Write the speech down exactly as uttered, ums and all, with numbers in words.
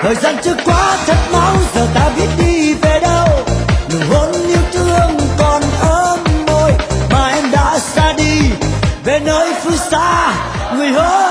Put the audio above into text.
Thời gian trôi qua thật mau, giờ ta biết đi về đâu. Nụ hôn yêu thương còn ấm môi mà em đã xa đi về nơi phương xa. Người hỡi